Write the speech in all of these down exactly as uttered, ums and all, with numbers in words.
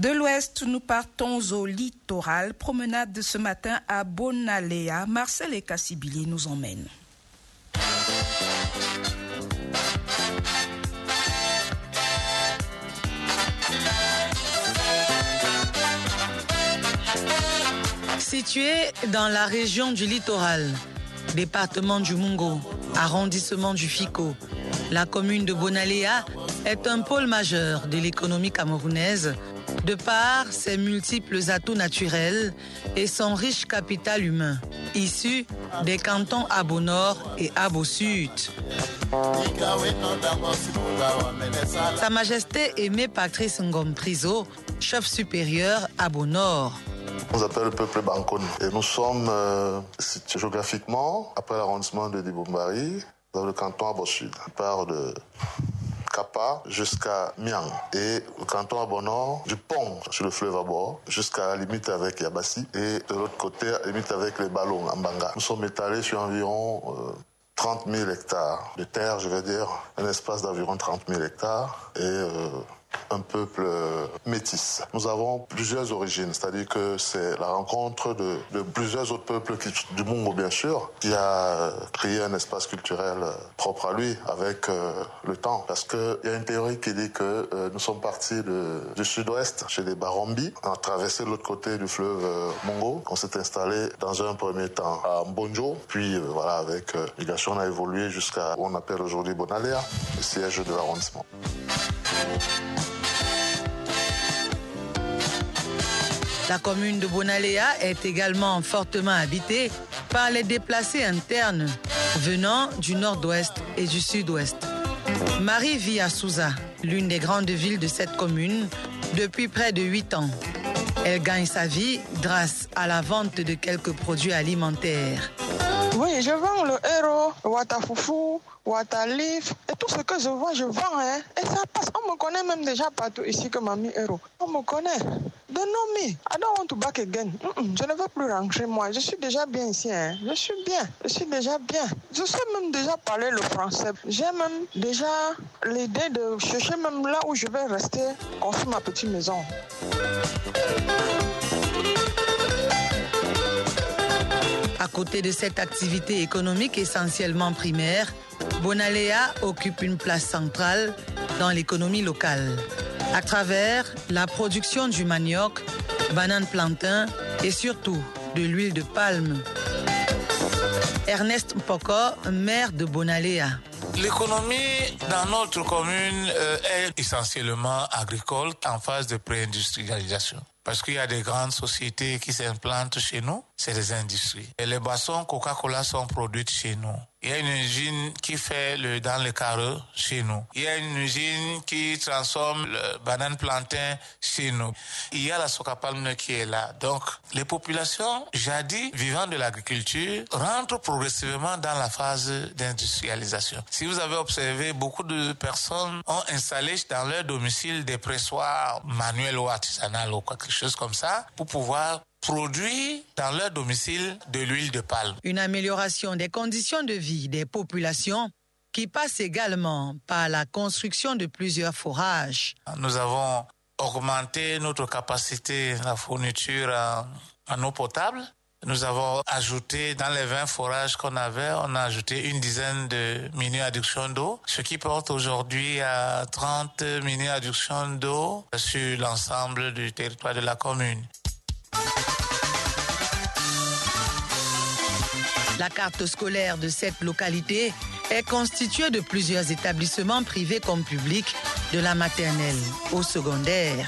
De l'ouest, nous partons au littoral. Promenade ce matin à Bonalea. Marcel et Kassibili nous emmènent. Située dans la région du littoral, département du Mungo, arrondissement du Fico, la commune de Bonalea est un pôle majeur de l'économie camerounaise de par ses multiples atouts naturels et son riche capital humain, issu des cantons Abo Nord et Abo Sud. Sa Majesté Aimée Patrice Ngom Priso, chef supérieur Abo Nord. On nous appelle le peuple Bankoni et nous sommes euh, situés géographiquement après l'arrondissement de Dibombari dans le canton Abo Sud. On part de Kapa jusqu'à Miang et le canton Abo Nord du pont sur le fleuve Abo jusqu'à la limite avec Yabassi et de l'autre côté la limite avec les Ballons en Banga. Nous sommes étalés sur environ euh, trente mille hectares de terre, je vais dire, un espace d'environ trente mille hectares et euh, un peuple métis. Nous avons plusieurs origines, c'est-à-dire que c'est la rencontre de, de plusieurs autres peuples qui, du Mungo bien sûr, qui a créé un espace culturel propre à lui avec euh, le temps. Parce qu'il y a une théorie qui dit que euh, nous sommes partis de, du sud-ouest, chez les Barombi, on a traversé l'autre côté du fleuve euh, Mungo, on s'est installé dans un premier temps à Mbonjo, puis euh, voilà, avec euh, migration, on a évolué jusqu'à où on appelle aujourd'hui Bonalea, le siège de l'arrondissement. La commune de Bonalea est également fortement habitée par les déplacés internes venant du nord-ouest et du sud-ouest. Marie vit à Souza, l'une des grandes villes de cette commune, depuis près de huit ans. Elle gagne sa vie grâce à la vente de quelques produits alimentaires. Oui, je vends le héros, le watafoufou, watalif, et tout ce que je vends, je vends, hein. Et ça passe, on me connaît même déjà partout ici que Mamie Héros. On me connaît. They know me. I don't want to back again. Mm-mm, je ne veux plus rentrer, moi. Je suis déjà bien ici, hein. Je suis bien. Je suis déjà bien. Je sais même déjà parler le français. J'ai même déjà l'idée de chercher même là où je vais rester, construire ma petite maison. À côté de cette activité économique essentiellement primaire, Bonalea occupe une place centrale dans l'économie locale, à travers la production du manioc, banane plantain et surtout de l'huile de palme. Ernest Mpoko, maire de Bonalea. L'économie dans notre commune euh, est essentiellement agricole en phase de pré-industrialisation. Parce qu'il y a des grandes sociétés qui s'implantent chez nous, c'est des industries. Et les boissons Coca-Cola sont produites chez nous. Il y a une usine qui fait le dans le carreau chez nous. Il y a une usine qui transforme le banane plantain chez nous. Il y a la soca palme qui est là. Donc, les populations jadis vivant de l'agriculture rentrent progressivement dans la phase d'industrialisation. Si vous avez observé, beaucoup de personnes ont installé dans leur domicile des pressoirs manuels ou artisanaux ou quelque chose comme ça pour pouvoir produire dans leur domicile de l'huile de palme. Une amélioration des conditions de vie des populations qui passe également par la construction de plusieurs forages. Nous avons augmenté notre capacité de fourniture en, en eau potable. Nous avons ajouté dans les vingt forages qu'on avait, on a ajouté une dizaine de mini-adductions d'eau, ce qui porte aujourd'hui à trente mini-adductions d'eau sur l'ensemble du territoire de la commune. La carte scolaire de cette localité est constituée de plusieurs établissements privés comme publics, de la maternelle au secondaire.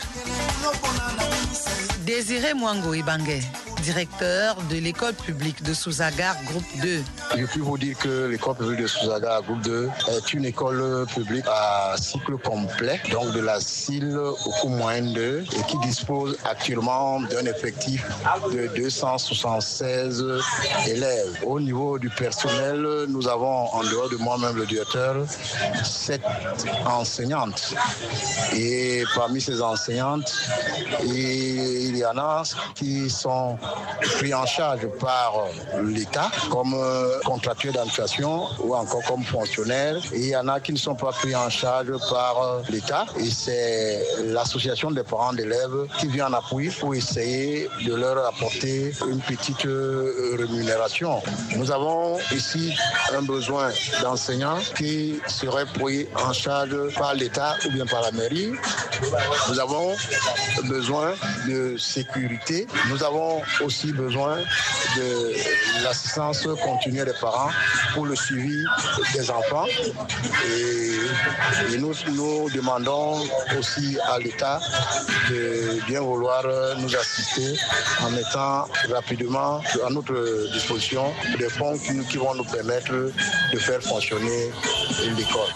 Désiré Mwango Ibangue, directeur de l'école publique de Souzagar, groupe deux. Je puis vous dire que l'école publique de Souzagar, groupe deux, est une école publique à cycle complet, donc de la C I L au coût moyen deux, et qui dispose actuellement d'un effectif de deux cent soixante-seize élèves. Au niveau du personnel, nous avons, en dehors de moi-même le directeur, sept enseignantes. Et parmi ces enseignantes, il y en a qui sont pris en charge par l'État comme contractuels d'administration ou encore comme fonctionnaires. Et il y en a qui ne sont pas pris en charge par l'État. Et c'est l'association des parents d'élèves qui vient en appui pour essayer de leur apporter une petite rémunération. Nous avons ici un besoin d'enseignants qui seraient pris en charge par l'État ou bien par la mairie. Nous avons besoin de sécurité. Nous avons aussi besoin de l'assistance continue des parents pour le suivi des enfants. Et, et nous, nous demandons aussi à l'État de bien vouloir nous assister en mettant rapidement à notre disposition des fonds qui, qui vont nous permettre de faire fonctionner l'école.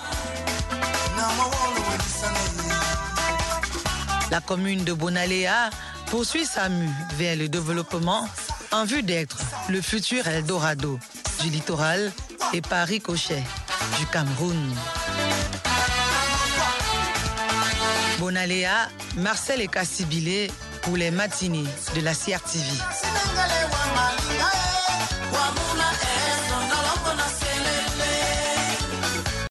La commune de Bonaléa poursuit sa mue vers le développement en vue d'être le futur Eldorado du littoral et par ricochet du Cameroun. Bonaléa, Marcel et Cassibilé pour les matinées de la C R T V.